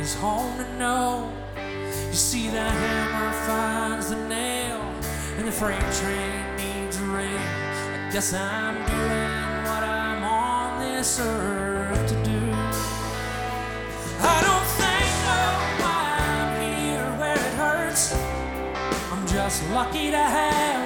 is home to know. You see, the hammer finds the nail, and the freight train needs a rail. I guess I'm doing what I'm on this earth to do. I don't think why I'm here where it hurts. I'm just lucky to have